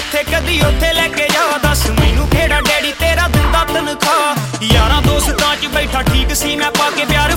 ਜਿੱਥੇ ਕਦੀ ਉੱਥੇ ਲੈ ਕੇ ਜਾ। ਦੱਸ ਮੈਨੂੰ ਕਿਹੜਾ ਡੈਡੀ ਤੇਰਾ ਦਿੰਦਾ ਤਨਖਾਹ। ਯਾਰਾਂ ਦੋਸਤਾਂ 'ਚ ਬੈਠਾ ਠੀਕ ਸੀ ਮੈਂ ਪਾ ਕੇ ਪਿਆਰ